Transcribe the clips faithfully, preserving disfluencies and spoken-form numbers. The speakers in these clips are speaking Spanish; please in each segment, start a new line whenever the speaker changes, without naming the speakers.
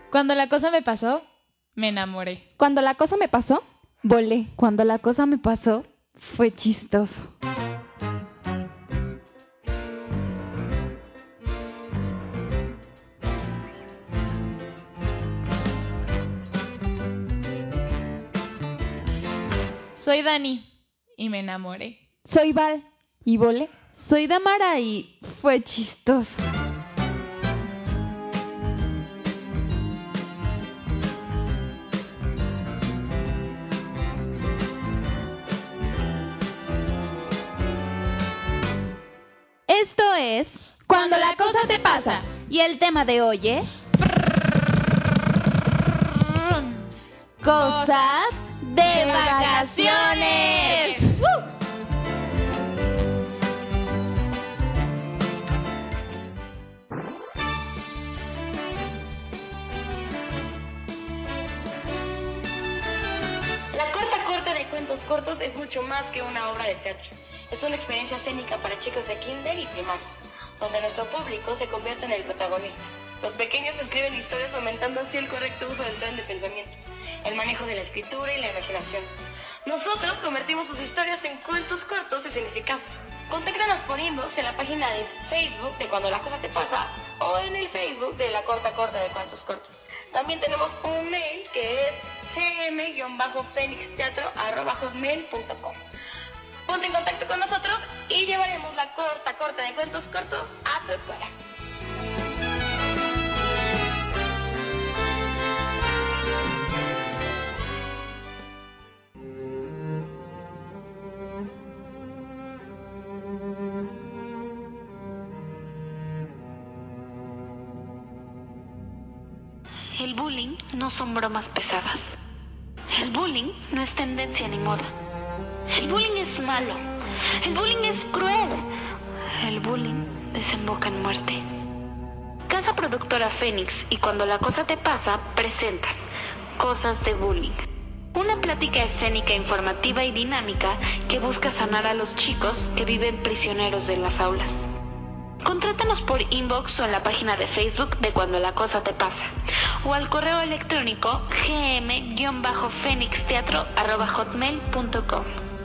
Cuando la cosa me pasó, me enamoré.
Cuando la cosa me pasó, volé.
Cuando la cosa me pasó, fue chistoso.
Soy Dani y me enamoré.
Soy Val y volé.
Soy Damara y fue chistoso. Esto es
Cuando la cosa te pasa.
Y el tema de hoy es Cosas de vacaciones. ¡Uh!
La corta corte de cuentos cortos es mucho más que una obra de teatro. Es una experiencia escénica para chicos de kinder y primaria, donde nuestro público se convierte en el protagonista. Los pequeños escriben historias aumentando así el correcto uso del tren de pensamiento, el manejo de la escritura y la imaginación. Nosotros convertimos sus historias en cuentos cortos y significados. Contáctanos por inbox en la página de Facebook de Cuando la cosa te pasa o en el Facebook de La Corta Corta de Cuentos Cortos. También tenemos un mail que es gm guión fénix teatro arroba hotmail punto com. Ponte en contacto con nosotros y llevaremos la corta corta de cuentos cortos a tu escuela.
El bullying no son bromas pesadas. El bullying no es tendencia ni moda. El bullying es malo. El bullying es cruel. El bullying desemboca en muerte. Casa Productora Fénix y Cuando la cosa te pasa presentan Cosas de Bullying. Una plática escénica, informativa y dinámica que busca sanar a los chicos que viven prisioneros de las aulas. Contrátanos por inbox o en la página de Facebook de Cuando la cosa te pasa o al correo electrónico gm fénix teatro arroba hotmail punto com.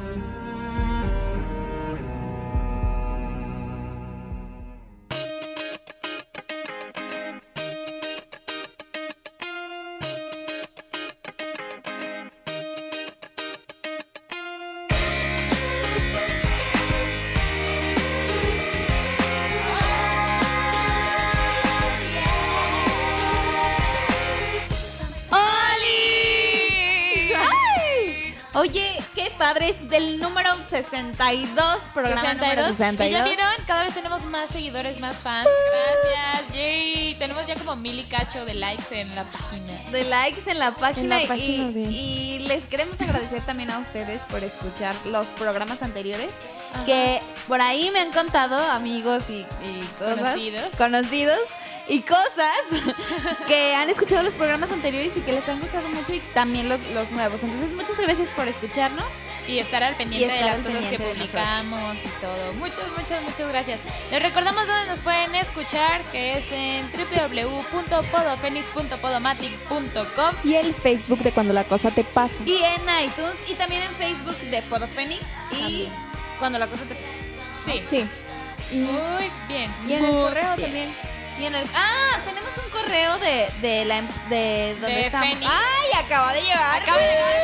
Oye, qué padre, es del número sesenta y dos, programa
sesenta y dos.
número sesenta y dos.
Y ya vieron, cada vez tenemos más seguidores, más fans. Gracias, yay. Tenemos ya como mil y cacho de likes en la página.
De likes en la página,
En la página,
y,
sí.
y les queremos agradecer también a ustedes por escuchar los programas anteriores. Ajá. Que por ahí me han contado amigos y, y cosas,
Conocidos.
conocidos y cosas que han escuchado los programas anteriores y que les han gustado mucho y también los, los nuevos. Entonces, muchas gracias por escucharnos.
Y estar al pendiente
estar
de las
al
cosas que
pendiente de
publicamos y todo. Muchas, muchas, muchas gracias. Les recordamos dónde nos pueden escuchar, que es en w w w punto podofenix punto podomatic punto com
Y el Facebook de Cuando la cosa te pasa.
y en iTunes y también en Facebook de Podofenix y
También.
Cuando la cosa te pasa.
Sí.
Sí. Y,
Muy bien.
y en el
Muy
correo
bien.
también.
Y en el ah, tenemos un correo de de la de donde
De
estamos.
Fénix.
Ay, acaba de llegar.
Acaba de llegar.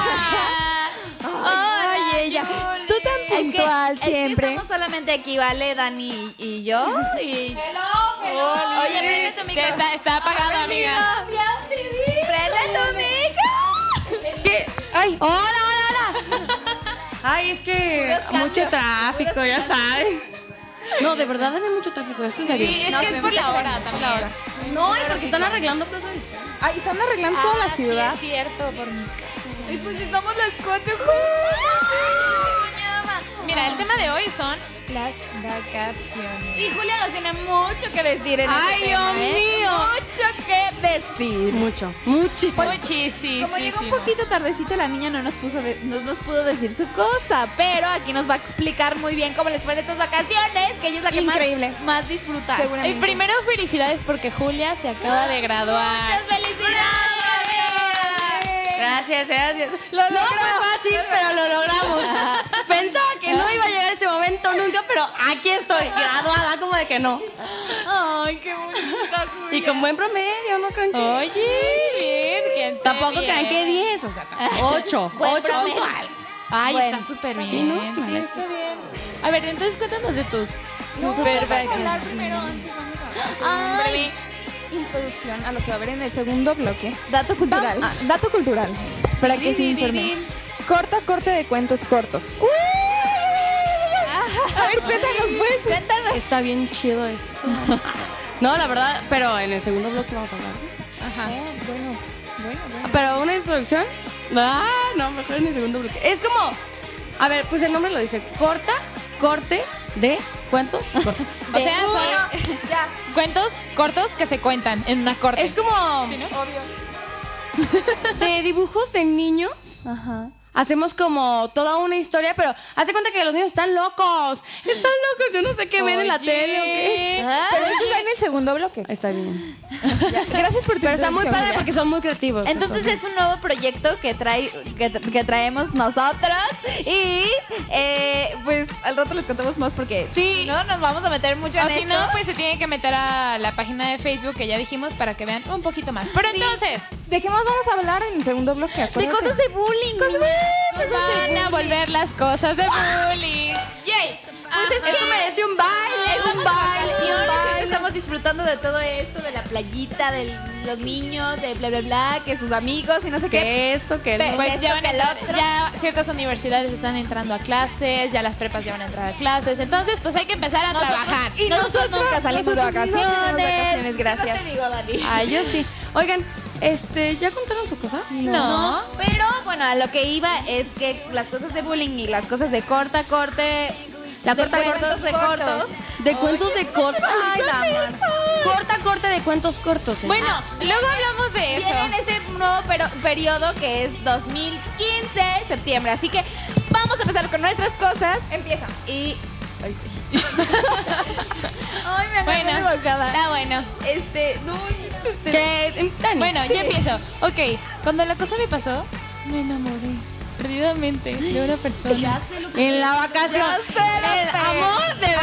Hola,
Ay, ella.
Julie.
Tú tan
Es que-
puntual
es que
siempre.
estamos solamente aquí, Vale, Dani y yo. Y... Oye, prende tu
Que
micro.
está, está apagado, amiga.
Prende tu micro.
¿Qué? Ay, hola, hola, hola. Ay, es que
Puros
mucho
cambios,
tráfico,
puros
ya saben. No, de verdad hay mucho tráfico, esto es serio.
Sí, es
No,
que
se
es
me
por la
fue
hora
por
también.
la hora.
No, y porque están arreglando Plaza de
Ay, están arreglando toda la
Ah,
ciudad.
Sí, es cierto, por mi casa.
Y pues estamos las cuatro
mira, el tema de hoy son las vacaciones.
Y Julia nos tiene mucho que decir en
¡Ay,
este tema,
Dios
¿eh?
mío!
Mucho que decir.
Mucho, muchísimo.
Muchísimo.
Como llegó un poquito tardecito, la niña no nos puso de- no nos pudo decir su cosa, pero aquí nos va a explicar muy bien cómo les fue en estas vacaciones, que ella es la que más,
Increíble.
más disfruta.
Y
Seguramente.
primero, felicidades porque Julia se acaba de graduar.
Gracias, gracias. Lo no fue fácil, pero lo logramos. Pensaba que no iba a llegar ese momento nunca, pero aquí estoy, graduada, como de que no.
Ay, qué bonita, Julia.
Y con buen promedio, ¿no creen que?
Oye, bien, bien.
Tampoco crean que diez, o sea, ocho.
Buen
ocho
promedio.
punto algo.
Ay,
Bueno,
está súper bien.
sí, ¿no?
Sí, está bien. A ver, entonces cuéntanos de tus
No,
super
vamos a hablar
vacaciones.
primero, antes vamos a hacer un breve introducción a lo que va a haber en el segundo bloque.
Dato cultural.
Ah, dato cultural, para que se informen. Corta corte de cuentos cortos. A ver, cuéntanos pues.
Cuéntanos.
Está bien chido eso. No, la verdad, pero en el segundo bloque vamos a hablar.
Ajá.
Bueno, bueno, bueno.
Pero una introducción. Ah, no, mejor en el segundo bloque. Es como, a ver, pues el nombre lo dice, corta, corte de cuentos cortos.
O sea, son
Ya,
cuentos cortos que se cuentan en una corte.
Es como
¿Sí, no?
obvio.
de dibujos de niños.
Ajá.
Hacemos como toda una historia, pero haz de cuenta que los niños están locos. Están locos, yo no sé qué ven en la
Oye.
tele o qué.
Pero eso va en el segundo bloque.
Está bien.
Ya, gracias por tu
Pero está muy
introducción,
padre
Julia.
porque son muy creativos.
Entonces es un nuevo proyecto que trae que, que traemos nosotros y eh, pues al rato les contamos más porque
Sí.
si no nos vamos a meter mucho en
O si
esto.
no, pues se tienen que meter a la página de Facebook que ya dijimos para que vean un poquito más. Pero entonces,
¿De qué más vamos a hablar en el segundo bloque?
de
Acuérdate.
cosas de bullying.
nos van a volver las cosas de bullying.
Yay. Pues es
Eso
que
merece un baile, es un baile.
vacaciones, estamos disfrutando de todo esto, de la playita, de los niños, de bla bla bla, que sus amigos y no sé qué.
Que esto, que
Pe-
no.
Pues
esto
ya van a
que el
entrar-
otro.
ya ciertas universidades están entrando a clases, ya las prepas ya van a entrar a clases. Entonces, pues hay que empezar a trabajar.
Y nosotros, nunca salimos de
nosotros no
vacaciones.
salimos de vacaciones, gracias.
¿Qué te digo, Dani?
Ay, yo sí. Oigan, este, ¿ya contaron su cosa?
No.
Pero bueno, a lo que iba es que las cosas de bullying y las cosas de corta, corte,
La
de
corta,
cuentos
corta,
de cortos.
De cuentos de cortos. Ay, la mar. Corta, corte de cuentos cortos. ¿eh?
Bueno, luego hablamos de eso.
Viene en este nuevo pero- periodo que es dos mil quince, septiembre. Así que vamos a empezar con nuestras cosas.
Empieza.
Y. Ay, sí. Ay, me agarré
Bueno,
de bocada.
está bueno.
Este, no, este,
Que, Dani,
Bueno, yo empiezo. Ok, cuando la cosa me pasó, me enamoré perdidamente de una persona.
ya sé lo que
en la vacación. El amor de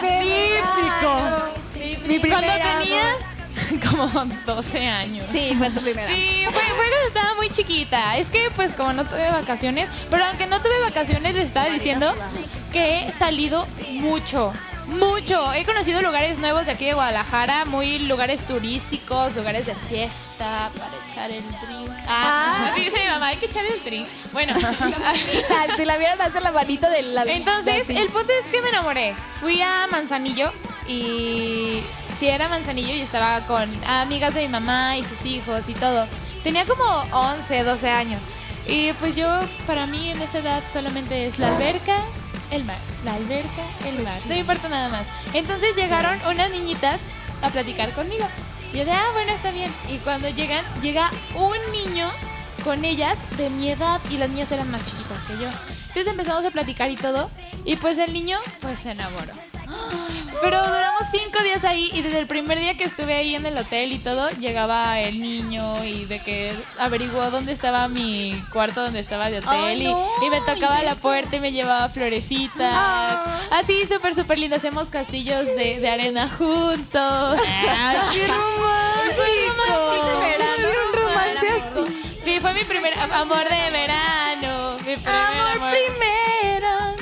verano. Típico.
Mi Cuando tenía como doce años.
Sí, fue tu primera.
Sí, fue, fue cuando estaba muy chiquita. Es que pues como no tuve vacaciones, pero aunque no tuve vacaciones les estaba diciendo que he salido mucho. Mucho. He conocido lugares nuevos de aquí de Guadalajara, muy lugares turísticos, lugares de fiesta para echar el drink. Ah, así dice mi mamá, hay que echar el drink. Bueno,
Si la vieran hacer la manito de la...
entonces el punto es que me enamoré. Fui a Manzanillo y sí era Manzanillo y estaba con amigas de mi mamá y sus hijos y todo. Tenía como once, doce años. Y pues yo, para mí en esa edad solamente es la alberca, el mar. La alberca, el mar. No me importa nada más. Entonces llegaron unas niñitas a platicar conmigo. Y yo de, ah, bueno, está bien. Y cuando llegan, llega un niño con ellas de mi edad y las niñas eran más chiquitas que yo. Entonces empezamos a platicar y todo. Y pues el niño, pues se enamoró. Pero duramos cinco días ahí y desde el primer día que estuve ahí en el hotel y todo, llegaba el niño y de que averiguó dónde estaba mi cuarto, donde estaba de hotel.
Ay,
y,
no,
y me tocaba
y
la puerta y me llevaba florecitas. Así súper, súper lindo. Hacemos castillos de, de arena juntos.
Ay, qué romántico.
Un romance así.
Sí, fue mi primer am- amor de verano. Mi primer amor.
primero.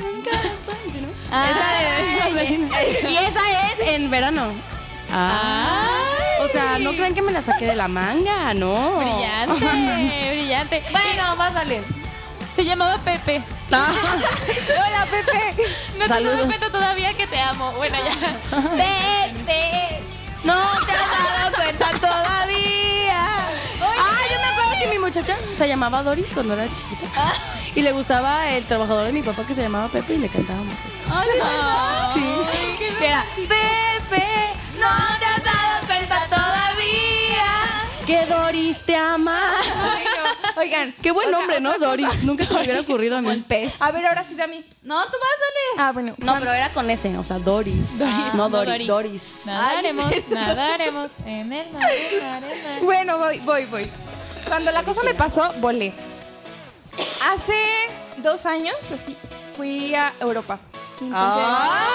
Esa es, y esa es en verano. Ah. O sea, no crean que me la saqué de la manga, no.
Brillante, brillante.
Bueno, más vale.
Se llamaba Pepe.
Hola, Pepe.
No te has
Saludos.
dado cuenta todavía que te amo. Bueno, ya.
Pepe.
No te has dado cuenta todavía. Ah, yo me acuerdo que mi muchacha se llamaba Doris cuando era chiquita. Y le gustaba el trabajador de mi papá que se llamaba Pepe y le cantábamos eso.
Ay, no.
Sí.
Que era Pepe, no te has dado cuenta todavía
Que Doris te ama.
Ay, no. Oigan,
Qué buen
otra-
nombre, ¿no?
otra
Doris. Nunca se me hubiera ocurrido a
como el
mí.
pez.
A ver, ahora sí, Dami.
No, tú vas, dale.
Ah, bueno.
No, pero era con ese, o sea, Doris.
Ah,
no,
no,
Doris.
Dori.
Doris.
Nadaremos, nadaremos en el mar, arena.
Bueno, voy, voy, voy. Cuando la cosa me pasó, volé. Hace dos años, así, fui a Europa. Entonces,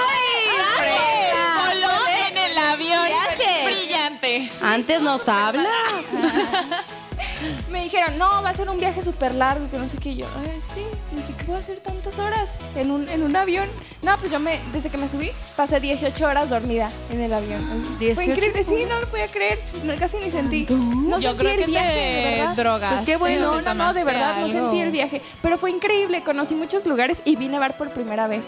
Voló en el avión.
Viaje.
Brillante.
Antes nos habla.
me dijeron, no, va a ser un viaje súper largo, que no sé qué. Y yo, ay, sí. Y dije, ¿qué voy a hacer tantas horas en un, en un avión? No, pues yo me, desde que me subí, pasé dieciocho horas dormida en el avión. Fue
dieciocho
increíble, sí, no lo podía creer. No, casi ni sentí. No
Yo
sentí
creo
el
que
viaje,
te
de verdad.
drogas.
Pues qué bueno.
No, no, no, de verdad no sentí el viaje. Pero fue increíble, conocí muchos lugares y vi nevar por primera vez.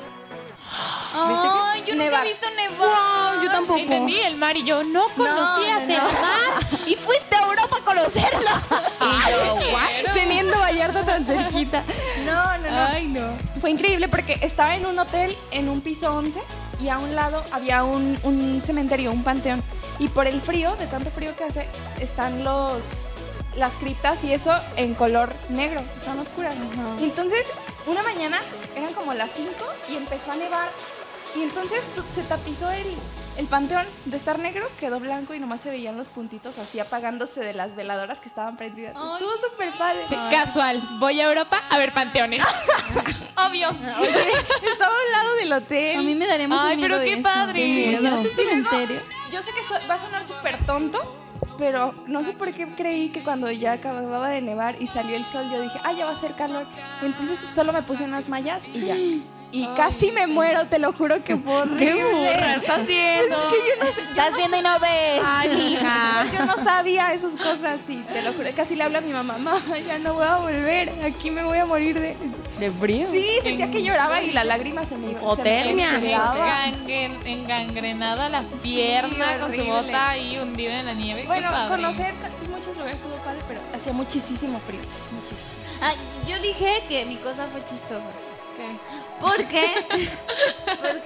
Ay, yo nunca
Nevar.
he visto nevar.
Wow, yo tampoco.
Entendí el mar y yo no conocías
no,
el
no.
mar.
Y fuiste a Europa a conocerlo.
Y yo, ¿what? Teniendo Vallarta tan cerquita. No, no, no.
Ay, no.
Fue increíble porque estaba en un hotel en un piso once y a un lado había un, un cementerio, un panteón. Y por el frío, de tanto frío que hace, están los las criptas y eso en color negro, están oscuras. Y entonces, una mañana, eran como las cinco y empezó a nevar. Y entonces tu- se tapizó el, el panteón de estar negro, quedó blanco y nomás se veían los puntitos así apagándose de las veladoras que estaban prendidas.
Ay,
Estuvo súper padre.
Sí, casual. Voy a Europa a ver panteones. Obvio.
Estaba al lado del hotel.
A mí me daría mucho
Ay,
miedo
pero qué
eso.
padre.
Imagínate un
Y luego,
cementerio.
yo sé que so- va a sonar súper tonto, pero no sé por qué creí que cuando ya acababa de nevar y salió el sol, yo dije, ah, ya va a hacer calor. Entonces solo me puse unas mallas y ya. Y casi me muero, te lo juro que fue horrible.
Qué burra estás viendo.
Es que yo no sé. yo
Estás
no
viendo y no ves.
Ay, hija.
Yo no sabía esas cosas y te lo juro. Casi le hablo a mi mamá, mamá, ya no voy a volver. Aquí me voy a morir de.
¿De frío?
Sí, sentía que lloraba y la lágrima se me iba.
Hipotermia.
se me pegaba.
Engangren- Engangrenada la pierna con su
horrible.
bota ahí hundida en la nieve. Qué
Bueno,
padre.
conocer muchos lugares estuvo padre, pero hacía muchísimo frío. Muchísimo.
Ah, yo dije que mi cosa fue chistosa.
¿Qué?
¿Por qué? Porque...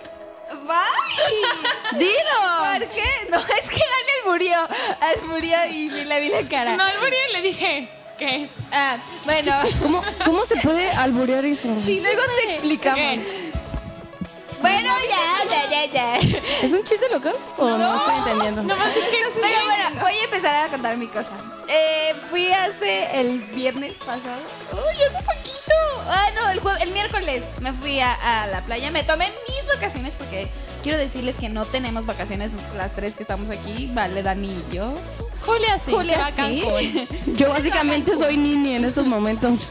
¡Bye!
¡Dilo!
¿Por qué? No, es que Daniel murió. Daniel murió y me le vi la cara.
No, al morir le dije, ¿qué?
Ah, bueno.
¿Cómo, ¿Cómo se puede alburear eso?
Y luego te explicamos.
¿Qué?
Bueno, ya, ya, ya, ya.
¿Es un chiste local? ¿O no, estoy entendiendo?
Nomás dije,
Pero bueno, voy a empezar a contar mi cosa. Eh, fui hace el viernes pasado. ¡Uy, hace poquito! Ah, no, el, jue- el miércoles me fui a, a la playa. Me tomé mis vacaciones porque quiero decirles que no tenemos vacaciones las tres que estamos aquí. Vale, Dani y yo.
Julia sí,
Julia
se va a
sí.
Cancún.
Yo básicamente soy Nini en estos momentos.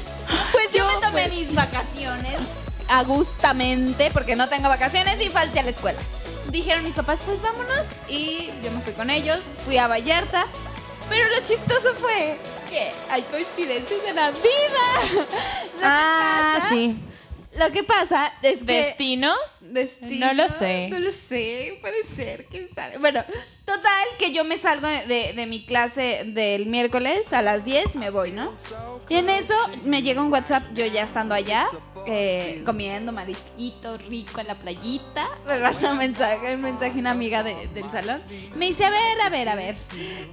Pues yo me tomé mis vacaciones agustamente porque no tengo vacaciones y falté a la escuela. Dijeron mis papás, pues vámonos. Y yo me fui con ellos, fui a Vallarta. Pero lo chistoso fue que hay coincidencias de la vida. Lo que
Ah,
pasa-
sí.
Lo que pasa es que...
¿Destino?
Destino,
No lo sé.
No lo sé, puede ser, quién sabe. Bueno, total, que yo me salgo de, de- de mi clase del miércoles a las diez, me voy, ¿no? Y en eso me llega un WhatsApp, yo ya estando allá, eh, comiendo marisquito rico en la playita. Me manda un mensaje, un mensaje una amiga de- del salón. Me dice, a ver, a ver, a ver.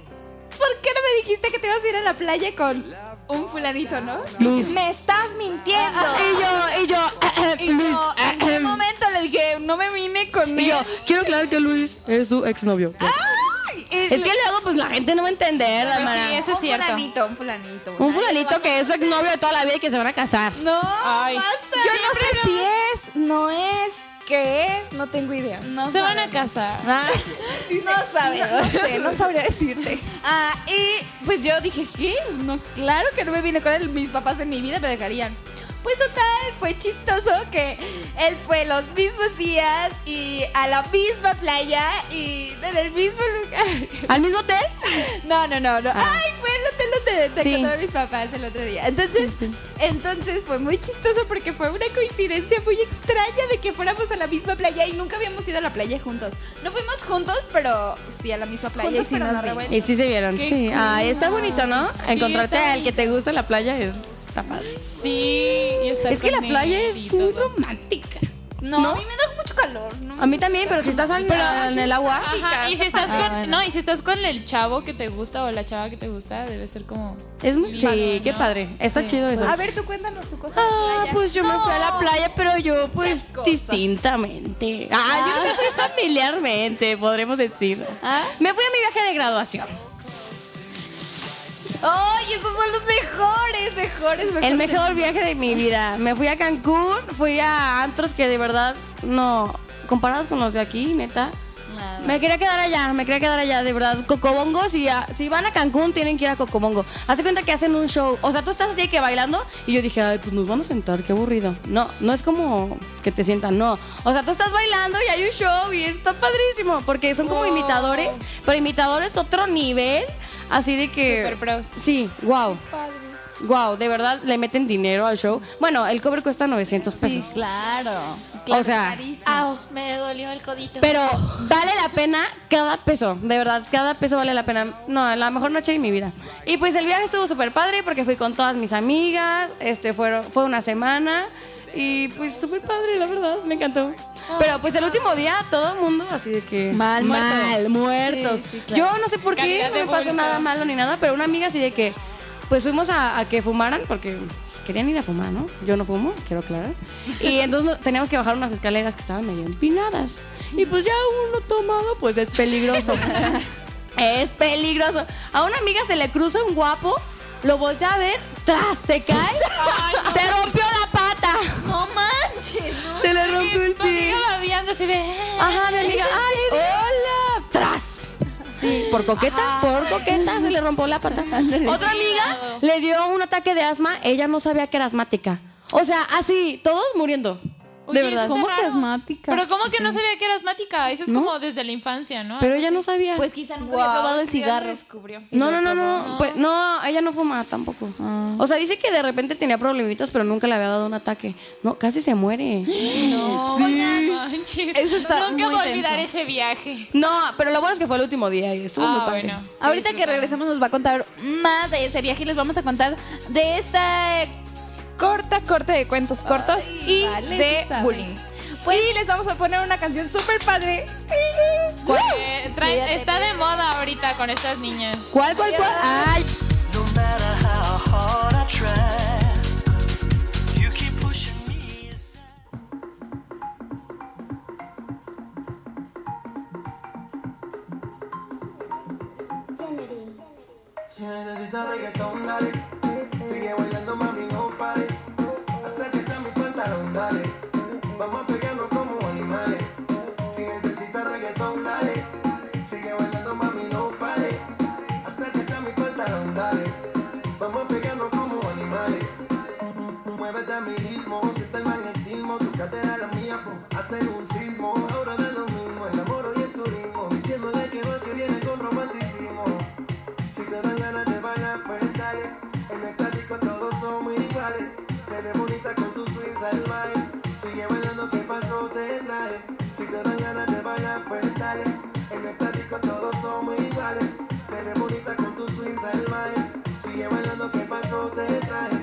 ¿Por qué no me dijiste que te ibas a ir a la playa con un fulanito, no?
Luz.
Me estás mintiendo.
Y yo, y yo,
Y
Luis.
yo, ¿en qué momento le dije, no me vine con
Y
él?
yo, quiero aclarar que Luis es su exnovio.
Y
Es que luego, pues la gente no va a entender, la
Pues
mara.
sí, eso es
un
cierto.
fulanito, un fulanito.
Un fulanito que es su exnovio de toda la vida y que se van a casar.
No,
Ay.
basta.
Yo no sé si es, no es, qué es, no tengo idea.
No
Se van a
sabemos.
casar.
Ah, no sabemos.
No sé, no sabría decirte.
Ah, y pues yo dije, ¿qué? No, claro que no me vine con él. Mis papás en mi vida me dejarían. Pues total, fue chistoso que él fue los mismos días y a la misma playa y en el mismo lugar.
¿Al mismo hotel?
No, no, no, no. Ay, fue el hotel donde te
Sí.
contaron mis papás el otro día. Entonces,
Sí, sí.
entonces fue muy chistoso porque fue una coincidencia muy extraña de que fuéramos a la misma playa y nunca habíamos ido a la playa juntos. No fuimos juntos, pero sí a la misma playa
Juntos,
y sí
pero
nos
no
vimos.
revueltos.
Y sí se vieron,
Qué
sí.
cool.
Ay, está bonito, ¿no? Encontrarte
está
al que te gusta en la playa es está padre.
Sí, y estar
Es que la
con
playa
él y
es muy
todo.
romántica.
No,
¿No?
a mí me da mucho calor. ¿no?
A mí también, pero si estás al- en el agua.
Ajá, y si estás
Ah,
con,
bueno.
no, y si estás con el chavo que te gusta o la chava que te gusta, debe ser como
Es muy,
lindo,
sí, qué
¿no?
padre. Está
Sí.
chido eso.
A ver, tú cuéntanos tu cosa.
Ah,
playa.
pues yo me fui a la
No.
playa, pero yo pues
Muchas cosas.
distintamente. Ah, yo me fui familiarmente, podremos decir.
¿Ah?
Me fui a mi viaje de graduación.
¡Ay, esos son los mejores, mejores, mejores!
El mejor viaje de mi vida. Me fui a Cancún, fui a antros que de verdad no, comparados con los de aquí, neta.
Nada.
Me quería quedar allá, me quería quedar allá, de verdad. Cocobongo, si, a- si van a Cancún, tienen que ir a Cocobongo. Hazte cuenta que hacen un show. O sea, tú estás así que bailando y yo dije, ay, pues nos van a sentar, qué aburrido. No, no es como que te sientan, no. O sea, tú estás bailando y hay un show y está padrísimo. Porque son como
Wow.
imitadores, pero imitadores otro nivel. Así de que...
Super pros.
Sí, wow. Wow, de verdad le meten dinero al show. Bueno, el cover cuesta novecientos pesos.
Sí, claro.
O sea,
Carísimo.
Au, me dolió el codito.
pero vale la pena cada peso, de verdad, cada peso vale la pena. No, la mejor noche de mi vida. Y pues el viaje estuvo súper padre porque fui con todas mis amigas, este fueron, fue una semana y pues súper padre, la verdad, me encantó. Pero pues el último día todo el mundo así de que...
Mal, muerto.
Mal, muertos.
Sí, sí, claro.
Yo no sé por qué,
Calidad
no
de
me pasó
bulto.
nada malo ni nada, pero una amiga así de que pues fuimos a, a que fumaran porque... Querían ir a fumar, ¿no? Yo no fumo, quiero aclarar. Y entonces no- teníamos que bajar unas escaleras que estaban medio empinadas. Y pues ya uno tomado, pues es peligroso. Es peligroso. A una amiga se le cruza un guapo, lo voltea a ver, tras, se cae, se rompió la pata.
No manches, ¿no?
Se le rompió el
Tu amiga
pie.
babeando así de...
Ajá, mi amiga, ay, hola, tras. Sí, por coqueta, por coqueta se le rompió la pata. Otra amiga le dio un ataque de asma, ella no sabía que era asmática. O sea, así, todos muriendo.
Oye,
De verdad.
está
¿Cómo que
raro.
asmática?
Pero ¿cómo que no sabía que era asmática? Eso es
¿No?
como desde la infancia, ¿no?
Pero ella no sabía.
Pues quizá nunca
Guau,
había probado el
sí, ya lo
cigarro.
descubrió.
No, no, no, no, pues no, ella no fuma tampoco. O sea, dice que de repente tenía problemitas, pero nunca le había dado un ataque. No, casi se muere.
No,
Sí.
manches.
Eso está
Nunca
muy
voy a olvidar
tenso.
ese viaje.
No, pero lo bueno es que fue el último día y estuvo muy
Ah,
padre.
bueno.
Ahorita que
Disfrutamos.
regresemos nos va a contar más de ese viaje y les vamos a contar de esta...
Corta, corte de cuentos cortos
Ay,
y
vale,
de
sí sabe.
bullying. y les vamos a poner una canción súper padre.
Eh, trae-
Fíjate,
está de moda ahorita con estas niñas.
¿Cuál, cuál, cuál? Ay,
No matter how hard I try, you keep pushing me aside. Si necesitas reggaetón, dale. Sigue bailando, mami, no pare. Acércate a mi pantalón, dale. Vamos a pegarnos como animales. Si necesitas reggaetón, dale. Sigue bailando, mami, no pare. Acércate a mi pantalón, dale. Vamos a pegarnos como animales. Muévete a mi ritmo, siente el magnetismo. Tu cadera la mía, pues, hacen un sismo. Ahora de lo mismo, el amor y el turismo. Diciéndole que no, que viene con romanticismo. Si te dan ganas de bailar, pues dale. En el estático todos somos iguales. Te ves bonita con tu swing salvaje. Sigue bailando, ¿qué pasó? Te traje. Si te dan ganas de bailar, pues dale. En el estático todos somos iguales. Te ves bonita con tu swing salvaje. Sigue bailando, ¿qué pasó? Te traje.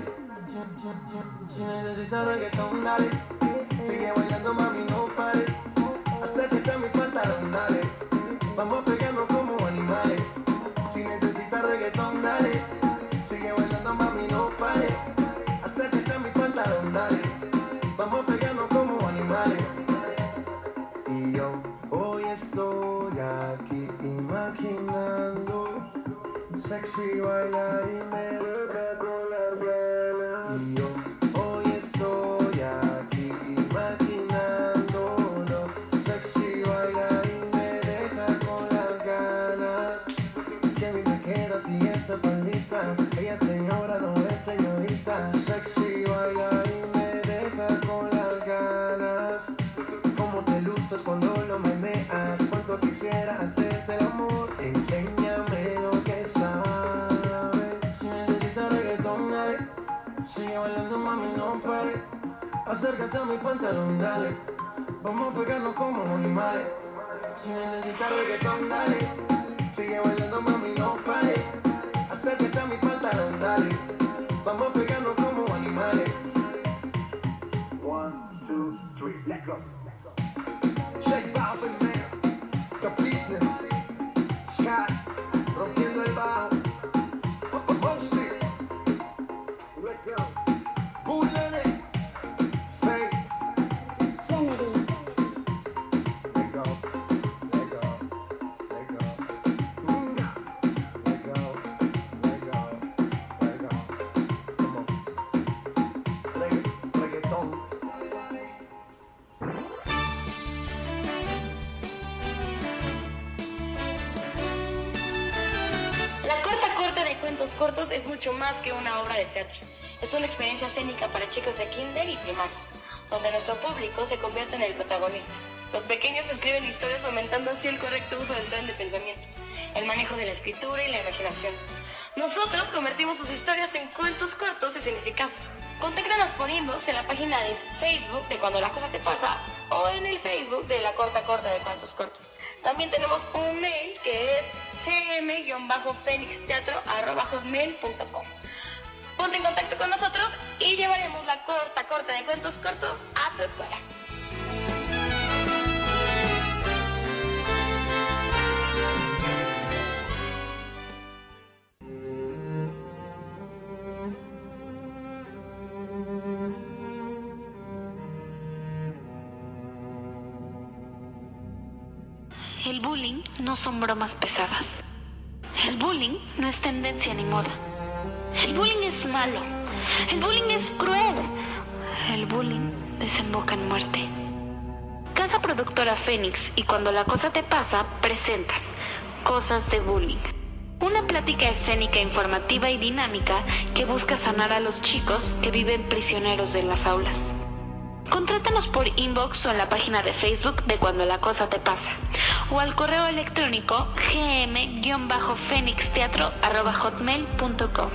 Si necesitas reggaetón, dale. Sigue bailando, mami, no pare. Acércate a mi pantalón, dale. Vamos a pegarnos como animales. Si necesitas reggaetón, dale. Sigue bailando, mami, no pare. Acércate a mi pantalón, dale. Vamos a pegarnos como animales. Y yo hoy estoy aquí imaginando sexy bailar y me deja con las ganas. Y yo hoy estoy aquí imaginando no, sexy bailar y me deja con las ganas. Que bien te queda a ti esa palita. Ella señora no es señorita. Sexy bailar y me deja con las ganas. Cómo te luces cuando lo meneas. Cuánto quisiera hacerte el amor. Enséñame lo que sabes. Si necesitas reggaetón, dale. Sigue bailando, mami, no pare. Acércate a mi pantalón, dale. Vamos a pegarnos como animales. Si necesitas reggaetón, dale. Sigue bailando, mami, no pare. Acércate a mi pantalón, dale. Vamos a pegarnos como J Balvin, The Business, Scott, rompiendo el bajo. Mostly, let's go. Bullet, Faith,
Kennedy.
let go, let go, let go. Munga, let go, let go, let go. Come on. Regga- reggaeton.
La corta corte de cuentos cortos es mucho más que una obra de teatro. Es una experiencia escénica para chicos de kinder y primaria, donde nuestro público se convierte en el protagonista. Los pequeños escriben historias fomentando así el correcto uso del tren de pensamiento, el manejo de la escritura y la imaginación. Nosotros convertimos sus historias en cuentos cortos y significados. Contáctanos por inbox en la página de Facebook de Cuando la Cosa Te Pasa o en el Facebook de La Corta Corta de Cuentos Cortos. También tenemos un mail que es gm-fenixteatro arroba hotmail punto com. Ponte en contacto con nosotros y llevaremos la corta corta de cuentos cortos a tu escuela.
El bullying no son bromas pesadas. El bullying no es tendencia ni moda. El bullying es malo. El bullying es cruel. El bullying desemboca en muerte. Casa Productora Fénix y Cuando la Cosa Te Pasa presentan Cosas de Bullying. Una plática escénica, informativa y dinámica que busca sanar a los chicos que viven prisioneros en las aulas. Contrátanos por inbox o en la página de Facebook de Cuando la Cosa Te Pasa o al correo electrónico gm-fenixteatro arroba hotmail punto com.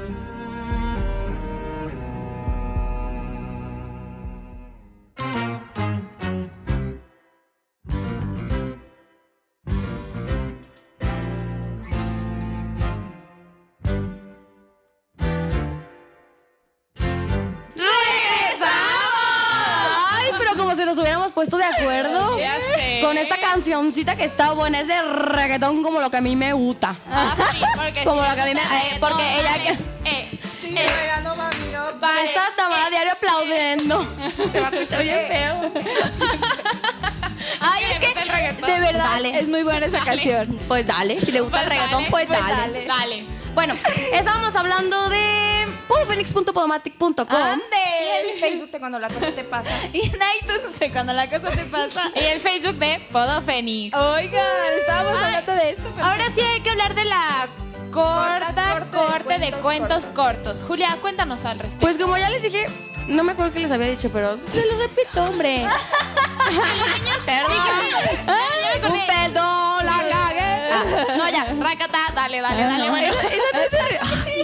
Ay, pero como si nos hubiéramos puesto de acuerdo
Ya sé.
con esta cancioncita que está buena, es de reggaetón como lo que a mí me gusta.
Ah, sí, porque
Como
si
lo que a mí me-
gusta
eh, porque
reggaetón,
ella
vale.
que-
Eh,
Sí,
eh,
regalo, mami, no.
vale.
Está Tamara diario aplaudiendo.
Se va a escuchar bien feo.
Ay, es que
el reggaetón.
De verdad,
Dale.
es muy buena esa canción. Pues dale, si le gusta el reggaetón, pues, dale.
Dale.
Bueno, estábamos hablando de pufenix punto podomatic punto com.
Y
Ande.
el Facebook de Cuando la Cosa Te Pasa.
Y en iTunes, de Cuando la Cosa Te Pasa. Y el Facebook de Podo Fénix.
Oigan, estábamos hablando de esto. pero-
Ahora sí hay que hablar de la corta
Corta corte de
corte de
cuentos
cuentos cortos. Julia, cuéntanos al respecto.
Pues como ya les dije, no me acuerdo qué les había dicho, pero se lo repito, hombre. Perdón.
ya me
Un
acordé.
pedo, la cagué. Ah, no, ya.
Racata, dale, dale, dale.
No,
Mario.
¿eso no es serio?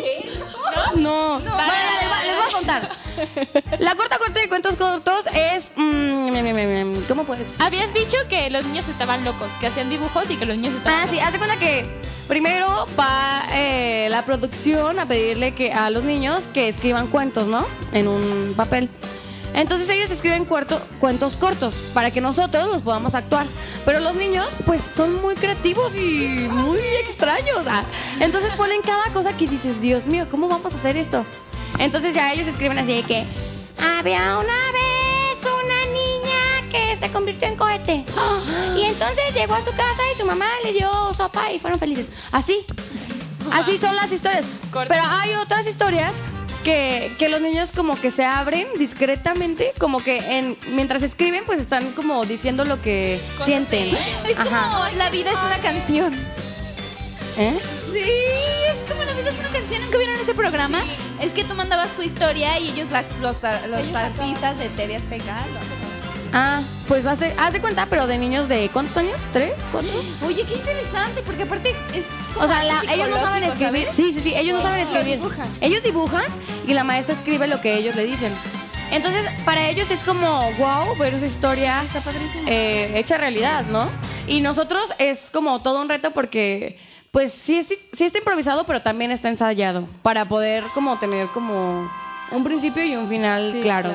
No. Bueno, ya les, voy- les voy a contar. La corta corte de cuentos cortos es... mm, ¿Cómo puede?
Habías dicho que los niños estaban locos, que hacían dibujos y que los niños estaban
Ah, sí, haz de cuenta que primero va eh, la producción a pedirle que a los niños que escriban cuentos, ¿no? En un papel. Entonces ellos escriben cuarto- cuentos cortos para que nosotros los podamos actuar. Pero los niños, pues, son muy creativos y muy extraños. ah. Entonces ponen cada cosa que dices, Dios mío, ¿cómo vamos a hacer esto? Entonces ya ellos escriben así de que había una vez una niña que se convirtió en cohete. Y entonces llegó a su casa y su mamá le dio sopa y fueron felices. Así. Así son las historias.
Corta.
Pero hay otras historias que, que los niños como que se abren discretamente, como que en, mientras escriben, pues están como diciendo lo que sienten.
Es como
Ajá.
la vida es una canción.
¿Eh?
Sí, es como la vida es una canción. ¿Nunca vieron ese programa? Es que tú mandabas tu historia y ellos, la- los, ar- los artistas de T V Azteca, lo-
Ah, pues hace, haz de cuenta, pero de niños de ¿cuántos años? ¿Tres? ¿Cuatro?
Oye, qué interesante, porque aparte es como
O sea, la-
algo
ellos no saben
psicológico,
escribir.
¿sabes?
Sí, sí, sí, ellos no saben
Lo
escribir.
dibujan.
Ellos dibujan y la maestra escribe lo que ellos le dicen. Entonces, para ellos es como, wow, ver esa historia
Está padrísimo.
eh, hecha realidad, ¿no? Y nosotros es como todo un reto porque, pues, sí, es- sí está improvisado, pero también está ensayado para poder como tener como un principio y un final
Sí,
claro,
claro.
¿no?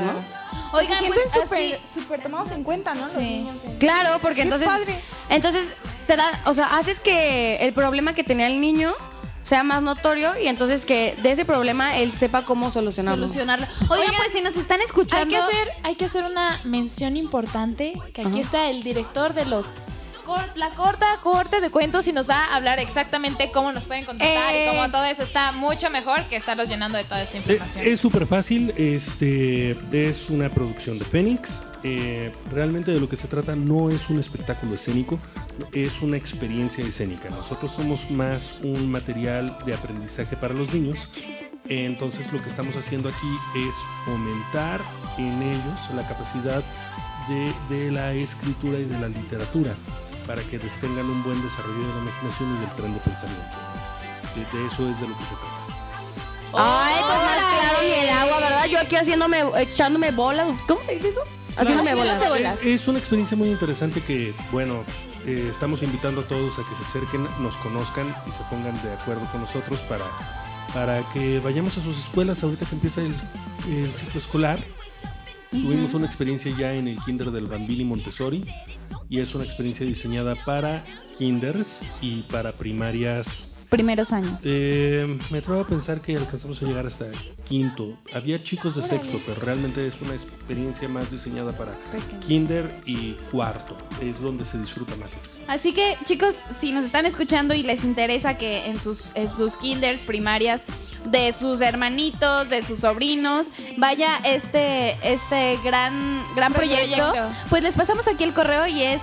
Oigan,
se
pues
sienten súper
así...
súper tomados en cuenta, ¿no? Los
Sí.
niños. en-
Claro, porque
Qué
entonces,
padre.
entonces te da, o sea, haces que el problema que tenía el niño sea más notorio y entonces que de ese problema él sepa cómo solucionarlo.
Solucionarlo. Oigan,
Oigan,
pues si nos están
Hay
escuchando...
que hacer, hay que hacer una mención importante, que aquí
Ajá.
está el director de los cor- la corta corte de cuentos y nos va a hablar exactamente cómo nos pueden contactar
Eh.
y cómo todo eso está mucho mejor que estarlos llenando de toda esta
Eh,
información.
Es súper fácil, este, es una producción de Fénix. Eh, realmente de lo que se trata no es un espectáculo escénico, es una experiencia escénica. Nosotros somos más un material de aprendizaje para los niños. Eh, entonces lo que estamos haciendo aquí es fomentar en ellos la capacidad de, de la escritura y de la literatura para que les tengan un buen desarrollo de la imaginación y del tren de pensamiento. De, de eso es de lo que se trata.
Ay, pues más claro ni el agua, ¿verdad? Yo aquí haciéndome, echándome bolas. ¿Cómo se dice eso? Haciéndome
Haciéndote
bolas.
bolas.
Es, es una experiencia muy interesante que, bueno, eh, estamos invitando a todos a que se acerquen, nos conozcan y se pongan de acuerdo con nosotros para, para que vayamos a sus escuelas ahorita que empieza el, el ciclo escolar. Tuvimos una experiencia ya en el kinder del Bambini Montessori y es una experiencia diseñada para kinders y para primarias.
Primeros años.
Eh, me atrevo a pensar que alcanzamos a llegar hasta quinto. Había chicos de sexto, pero realmente es una experiencia más diseñada para kinder y cuarto. Es donde se disfruta más.
Así que, chicos, si nos están escuchando y les interesa que en sus, en sus kinders, primarias, de sus hermanitos, de sus sobrinos, vaya este, este gran, gran proyecto,
Proyecto.
pues les pasamos aquí el correo y es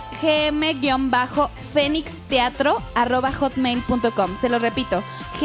gm-fénixteatro arroba hotmail punto com. Se lo repito,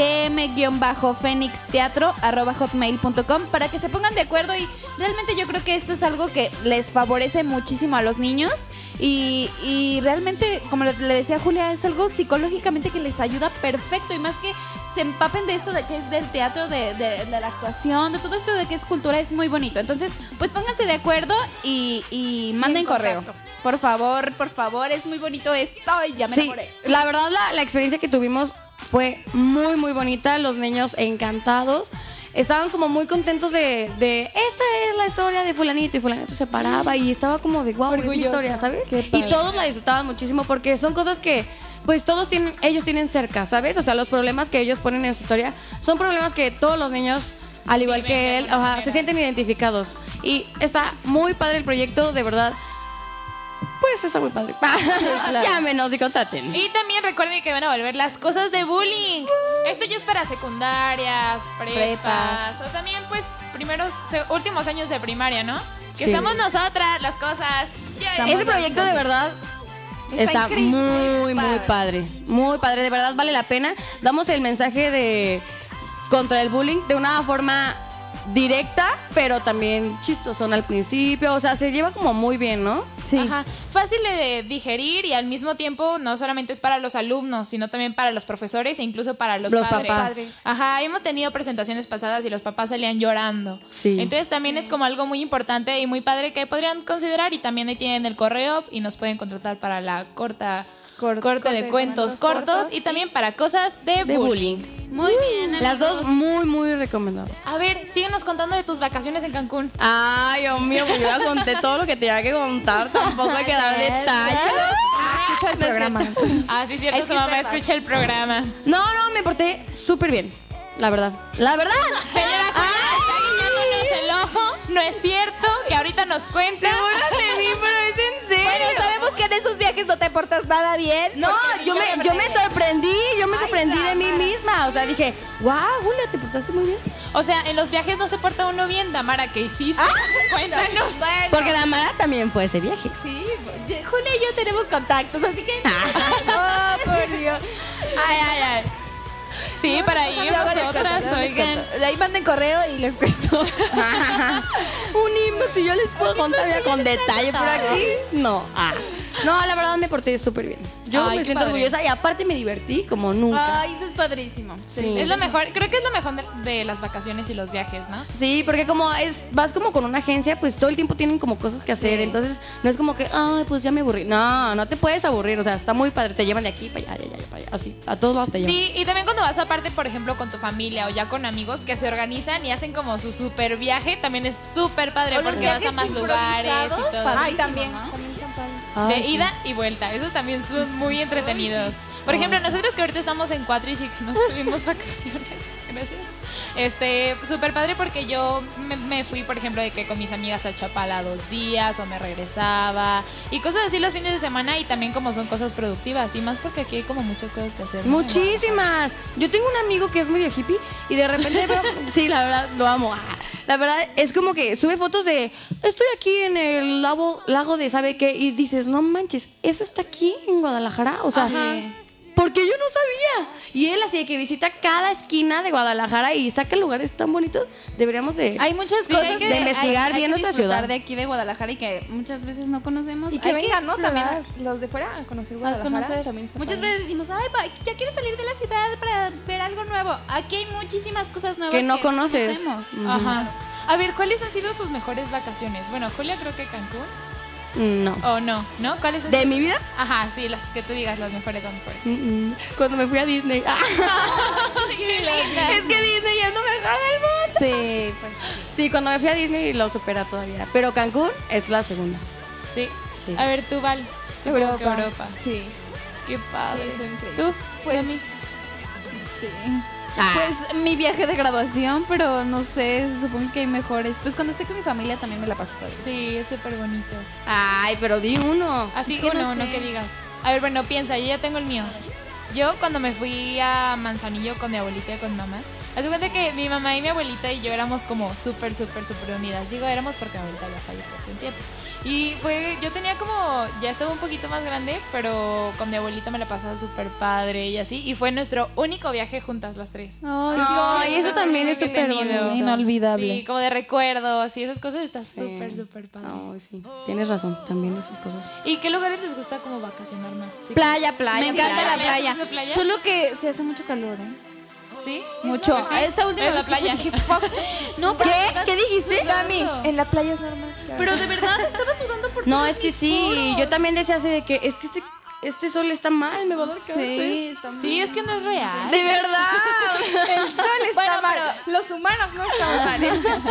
gm-fénixteatro arroba hotmail punto com para que se pongan de acuerdo y realmente yo creo que esto es algo que les favorece muchísimo a los niños. Y, y realmente, como le le decía Julia, es algo psicológicamente que les ayuda perfecto y más que se empapen de esto de que es del teatro, de, de- de la actuación, de todo esto de que es cultura, es muy bonito. Entonces, pues pónganse de acuerdo y, y manden correo. Por favor, por favor, es muy bonito esto y ya me
Sí,
enamoré.
la verdad la, la experiencia que tuvimos fue muy muy bonita, los niños encantados. Estaban como muy contentos de, de esta es la historia de fulanito y fulanito se paraba y estaba como de wow, es mi
Orgulloso.
historia, ¿sabes?
Qué
Y
padre.
todos la disfrutaban muchísimo porque son cosas que pues todos tienen, ellos tienen cerca, ¿sabes? O sea, los problemas que ellos ponen en su historia son problemas que todos los niños, al igual
Viven de
que él,
alguna
ajá,
manera.
se sienten identificados. Y está muy padre el proyecto, de verdad. Pues está muy padre. Llámenos y contaten.
Y también recuerden que van a volver las cosas de bullying. Esto ya es para secundarias, prepas,
Prepas.
o también pues primeros, se- últimos años de primaria, ¿no? Que
Sí.
estamos nosotras, las cosas. Ya, ya.
Ese proyecto de verdad
Está
está,
increíble,
muy, muy
padre.
padre. Muy padre, de verdad vale la pena. Damos el mensaje de contra el bullying de una forma directa, pero también chistosón al principio. O sea, se lleva como muy bien, ¿no?
Sí.
Ajá. Fácil de digerir y al mismo tiempo no solamente es para los alumnos, sino también para los profesores e incluso para los,
Los
padres.
papás.
Ajá, hemos tenido presentaciones pasadas y los papás salían llorando.
Sí.
Entonces también es como algo muy importante y muy padre que podrían considerar y también ahí tienen el correo y nos pueden contratar para la corta
Cor-
corte
corte
de
de
cuentos
cuentos
cortos,
cortos,
y también para cosas de,
De
bullying.
bullying.
Muy bien,
Las
amigos.
dos muy, muy recomendadas.
A ver, síguenos contando de tus vacaciones en Cancún.
Ay, Dios mío, pues yo ya conté todo lo que tenía que contar. Tampoco hay que dar detalles.
Escucha el programa.
Ah, sí, cierto,
Hay
su
que
mamá
sepas.
escucha el programa.
No, no, me porté súper bien. La verdad. La verdad.
Señora Julia, está guiñándonos el ojo. No es cierto, que ahorita nos cuenta.
de mí, pero es en serio.
Bueno, sabemos que en esos viajes no te portas nada bien.
No,
porque
yo
ni
me,
me
yo me
pregunté.
sorprendí, yo me
Ay,
sorprendí de mí
Tamara.
misma. O sea, dije, wow, Julia, te portaste muy bien.
O sea, en los viajes no se porta uno bien. Damara, ¿qué hiciste? Cuéntanos.
Bueno,
Porque Damara también fue ese viaje.
sí, Julia y yo tenemos contactos, así que...
Oh, por Dios.
Ay, ay, ay. Sí, para ir
Luego les
nosotras,
cuento, luego les
oigan.
cuento. De ahí manden correo y les cuento.
Un himno, si yo les puedo contar ya con detalle por aquí. No. Ah. No, la verdad me porté súper bien. Yo
Ay,
me
qué
siento
padre.
orgullosa y aparte me divertí como nunca.
Ay, eso es padrísimo.
Sí.
Es lo mejor, creo que es lo mejor de, de las vacaciones y los viajes, ¿no?
Sí, porque como es vas como con una agencia, pues todo el tiempo tienen como cosas que hacer.
Sí.
Entonces no es como que, ay, pues ya me aburrí. No, no te puedes aburrir. O sea, está muy padre. Te llevan de aquí para allá, allá, allá, para allá. Así, a todos lados te llevan.
Sí, y también cuando vas aparte, por ejemplo, con tu familia o ya con amigos que se organizan y hacen como su super viaje, también es súper padre
O los
porque vas a
viajes
más lugares y
improvisados,
todo.
padrísimo,
Ay, también.
¿no?
También son padres.
Ay,
De
sí.
ida y vuelta. Esos también son muy entretenidos. Por ejemplo, nosotros que ahorita estamos en cuatro y sí que no tuvimos vacaciones. Gracias. Este, súper padre porque yo me, me fui, por ejemplo, de que con mis amigas a Chapala dos días o me regresaba y cosas así los fines de semana y también como son cosas productivas y más porque aquí hay como muchas cosas que hacer, ¿no?
Muchísimas. Yo tengo un amigo que es medio hippie y de repente veo, sí, la verdad, lo amo. Ah, La verdad es como que sube fotos de, estoy aquí en el lago, lago de sabe qué y dices, no manches, eso está aquí en Guadalajara, o sea,
Ajá.
porque yo no sabía. Y él así de que visita cada esquina de Guadalajara y saca lugares tan bonitos, deberíamos de
Hay muchas
Sí,
cosas
hay que-
que
de investigar
hay- hay
bien
que
nuestra
disfrutar
ciudad.
de aquí de Guadalajara y que muchas veces no conocemos.
Y que
Hay
vengan, ¿no? También
explorar.
los de fuera a conocer
A
Guadalajara.
conocer.
También está
Muchas
padre.
veces decimos, ay, va, ya quiero salir de la ciudad para ver algo nuevo. Aquí hay muchísimas cosas nuevas
Que no conoces.
conocemos.
Ujú.
Ajá. A ver, ¿cuáles han sido sus mejores vacaciones? Bueno, Julia creo que Cancún.
No.
¿O no? ¿No? ¿Cuáles han
¿De
sido?
mi vida?
Ajá, sí, las que tú digas, las mejores, las mejores.
Mm, mm. Cuando me fui a Disney. Ah, es que Disney es lo mejor del mundo.
Sí, pues.
Sí, cuando me fui a Disney lo supera todavía. Pero Cancún es la segunda.
Sí.
Sí.
A ver, tú, Val. Supongo que
Europa.
Europa.
Sí.
Qué padre.
Sí, fue increíble.
¿Tú?
Pues,
Dami.
sí.
Ah.
Pues mi viaje de graduación, pero no sé, supongo que hay mejores. Pues cuando estoy con mi familia también me la paso padre.
Sí, es súper bonito.
Ay, pero di uno.
Así
Es que
uno,
no
uno
sé.
que digas. A ver, bueno, piensa, yo ya tengo el mío. Yo cuando me fui a Manzanillo con mi abuelita y con mi mamá, haz de cuenta que mi mamá y mi abuelita y yo éramos como súper, súper, súper unidas. Digo, éramos porque mi abuelita ya falleció hace un tiempo. Y fue, yo tenía como, ya estaba un poquito más grande, pero con mi abuelita me la pasaba súper padre y así. Y fue nuestro único viaje juntas las tres.
Ay,
Ay, eso también es
que he
súper
tenido.
bonito.
inolvidable.
Sí, como de recuerdos y esas cosas está
Sí.
súper, súper padre.
Ay, sí. Tienes razón, también esas cosas.
¿Y qué lugares les gusta como vacacionar más? Sí,
Playa, playa.
Me encanta
playa.
la playa.
¿Es de playa?
Solo que se hace mucho calor, ¿eh?
¿Sí?
Mucho.
Pues sí,
A esta última
es la
vez que
playa.
dije, fuck. No, pero
¿Qué? ¿Qué dijiste?
Dami, en la playa es normal.
Pero de verdad estaba sudando por
No,
todos
es que
mis
sí.
poros.
Yo también decía así de que es que este, este sol está mal, me va a dar cáncer.
Sí, está
Sí, es que no es real.
De verdad.
El sol está
Bueno,
mal. Los humanos no estamos mal.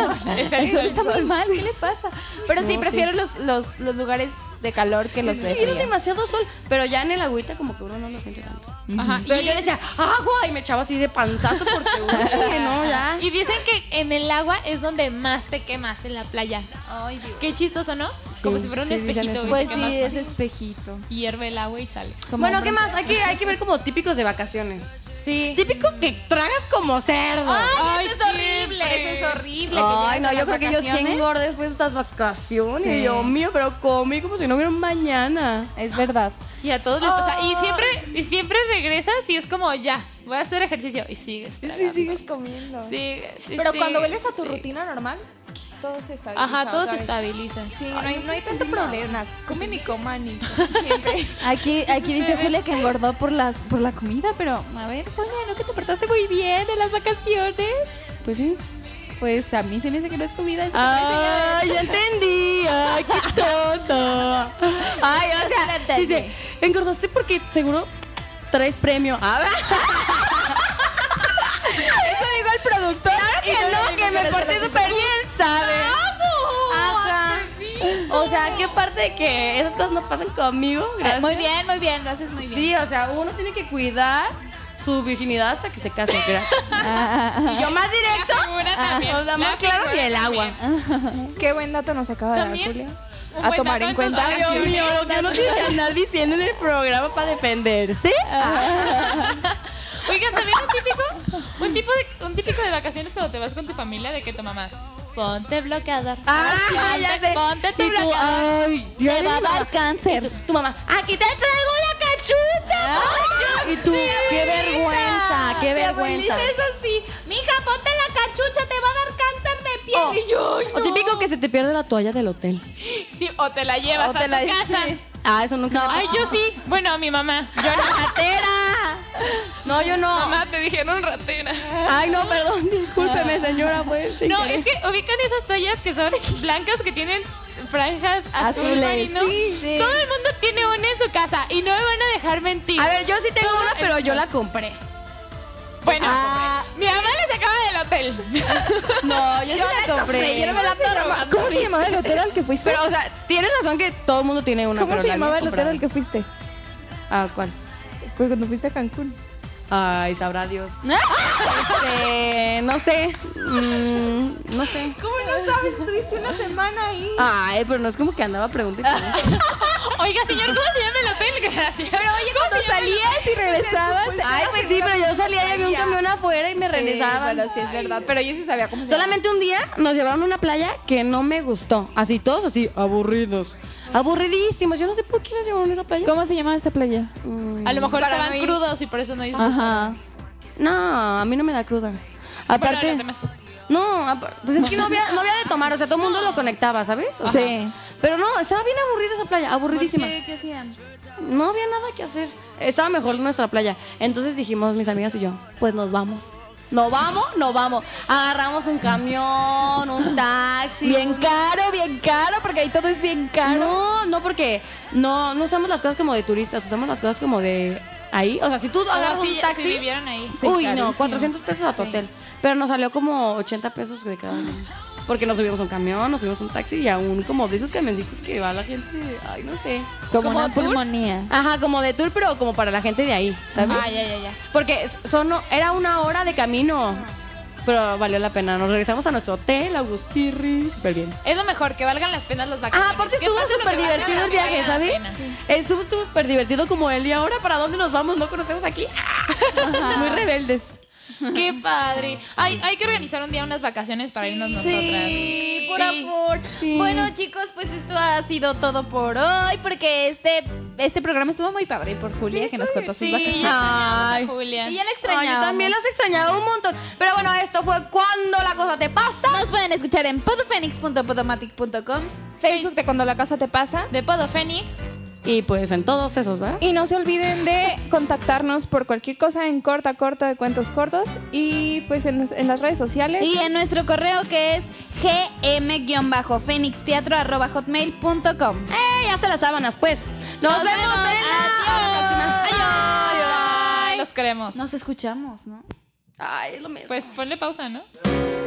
El sol está muy mal, ¿qué le pasa? Pero sí,
No,
prefiero los, los, los lugares de calor que los de
Era
frío.
demasiado sol, pero ya en el agüita como que uno no lo siente tanto.
Ajá.
Pero
Y,
yo decía, agua, y me echaba así de panzazo porque uy, no, ya.
y dicen que en el agua es donde más te quemas en la playa.
Ay, Dios.
Qué chistoso, ¿no? Como si fuera un
sí, dicen
espejito.
eso.
y
Pues
te
sí,
quemas
es
más.
espejito.
Hierve el agua y sale.
Como
Bueno,
un
¿qué más? Hay que, hay que ver como típicos de vacaciones.
Sí.
Típico que tragas como cerdo.
Ay, eso es
siempre.
horrible, eso es horrible.
Ay, no, yo creo que yo sí
siempre
engordé después de estas vacaciones.
Sí.
Dios mío, pero comí como si no hubiera un mañana.
Es verdad.
Y a todos les pasa. Y siempre, y siempre regresas y es como, ya, voy a hacer ejercicio. Y sigues.
Sí,
tragando.
sigues comiendo.
Sigue, sí,
Pero
sí,
cuando vuelves a tu
sí.
rutina normal, todo se estabiliza.
Ajá, todo
otra
se
vez.
estabiliza.
Sí, no hay, no hay tanto problema. Comen y coman y siempre.
Aquí, aquí dice Julia que engordó por las por la comida, pero a ver, Julia, ¿no que te portaste muy bien en las vacaciones?
Pues sí.
Pues a mí se me hace que no es comida, es que parece
Ay, ya entendí. Ay, qué tonto. Ay, o sea,
entendí.
dice, engordaste porque seguro traes premio. A ver.
Eso digo el productor.
Claro que no, que me porté súper bien, ¿sabes? Ajá. O sea, ¿qué parte de que esas cosas no pasan conmigo? Gracias.
Muy bien, muy bien, lo haces muy bien.
Sí, o sea, uno tiene que cuidar su virginidad hasta que se case, gracias.
Ah,
Y yo más directo,
La figura también.
o sea, más
La
claro
figura
que el agua.
también.
Qué buen dato nos acaba de dar
También,
Julia.
Un
A
buen
tomar
dato
en
tus
cuenta.
Ay, Dios
vacaciones.
mío, lo que uno tiene que andar diciendo en el programa para defenderse.
Oigan, también un típico, un tipo de, un típico de vacaciones cuando te vas con tu familia de que tu mamá, ponte bloqueador.
Ah,
ponte,
ya sé.
ponte tu
Y tú,
bloqueador.
ay, ya
te va a
ves,
dar cáncer.
tu mamá, aquí te traigo la cachucha. Ay, y tú, qué vergüenza, qué
Mi abuelita
vergüenza.
es así. Mija, ponte la cachucha, te va a dar cáncer de piel.
Oh.
Y yo, ay,
O
no.
típico que se te pierde la toalla del hotel.
Sí, o te la llevas
O
a
te
tu
la-
casa.
sí.
Ah, eso nunca.
Ay, yo sí. Bueno, mi mamá. Yo no.
¡Ratera! No, yo no.
Mamá, te dijeron ratera.
Ay, no, perdón, discúlpeme, señora, pues. sin
No,
querer.
es que ubican esas toallas que son blancas que tienen franjas azul
Azules,
marino.
sí, sí.
Todo el mundo tiene una en su casa y no me van a dejar mentir.
A ver, yo sí tengo
Todo
una,
el
pero
mundo.
yo la compré.
Bueno,
Ah.
mi mamá le sacaba del hotel.
No, yo, sí la compré.
Yo no me la ando robando.
¿Cómo se llamaba el hotel al que fuiste?
Pero, o sea, tienes razón que todo el mundo tiene una.
¿Cómo
pero
se
la
llamaba
mía
el hotel
comprada.
al que fuiste?
Ah, ¿cuál?
Pues cuando fuiste a Cancún.
Ay, sabrá Dios. Este, no sé. mm, no sé.
¿Cómo no sabes? Estuviste una semana ahí.
Ay, pero no es como que andaba preguntando.
Oiga, señor, ¿cómo se llama el hotel? Gracias. Pero oye, ¿cómo
Cuando
se llama el
salías y regresabas.
Ay, pues sí, pero yo salía y había un camión afuera y me regresaban.
Pero sí es verdad. Pero yo sí sabía cómo se llama.
Solamente un día nos llevaron a una playa que no me gustó. Así, todos así, aburridos. Aburridísimos. Yo no sé por qué nos llevaron a esa playa.
¿Cómo se llama esa playa?
Mm,
A lo mejor
Para
estaban
no ir.
crudos y por eso no hizo.
Ajá.
No, a mí no me da cruda.
Bueno,
Aparte,
los demás.
no, apa- pues es que no había, no había de tomar, o sea, todo el mundo lo conectaba, ¿sabes? Ajá.
Sí.
Pero no, estaba bien aburrida esa playa, aburridísima.
¿Qué, qué hacían?
No había nada que hacer. Estaba mejor nuestra playa. Entonces dijimos mis amigas y yo, pues nos vamos. ¿No vamos? No vamos. Agarramos un camión, un taxi.
Bien
un-
caro, bien caro, porque ahí todo es bien caro.
No, no, porque no, no usamos las cosas como de turistas, usamos las cosas como de ahí. O sea, si tú agarras
Oh, sí,
un taxi.
sí vivieron ahí.
Sí,
uy,
carísimo.
no, cuatrocientos pesos a tu hotel. Pero nos salió como ochenta pesos de cada uno. Porque nos subimos a un camión, nos subimos a un taxi y aún como de esos camioncitos que va la gente, ay, no sé.
Como,
¿Como
una
tour?
pulmonía.
Ajá, como de tour, pero como para la gente de ahí, ¿sabes?
Ah, ya, ya, ya.
Porque son, era una hora de camino, pero valió la pena. Nos regresamos a nuestro hotel, Agustirri, súper bien.
Es lo mejor, que valgan las penas los vacaciones.
Ah, aparte
Que
estuvo
pase lo
súper
que pase,
divertido el
que
viaje,
valga la
¿sabes?
pena.
Estuvo súper divertido como él. ¿Y ahora para dónde nos vamos? ¿No conocemos aquí? Muy rebeldes.
Qué padre. Ay, hay que organizar un día unas vacaciones para irnos nosotras.
Sí, por
Sí.
favor.
Sí.
Bueno, chicos, pues esto ha sido todo por hoy, porque este, este programa estuvo muy padre por Julia, que nos contó sus
Sí,
vacaciones.
ya extrañamos
Ay.
a Julia.
Y ya la
Ay,
extrañamos.
yo también las extrañaba un montón. Pero bueno, esto fue Cuando la Cosa Te Pasa.
Nos pueden escuchar en podofenix punto podomatic punto com.
Facebook de Cuando la Casa Te Pasa.
De Podo Fénix.
Y pues en todos esos, ¿verdad?
Y no se olviden de contactarnos por cualquier cosa en corta, corta de cuentos cortos. Y pues en, en las redes sociales.
Y en nuestro correo que es gm-fenixteatro arroba hotmail punto com.
¡Eh! Ya se las sábanas, pues. Nos,
Nos
vemos,
vemos.
en la próxima. Adiós.
Los queremos.
Nos escuchamos, ¿no?
Ay, es lo mismo.
Pues ponle pausa, ¿no?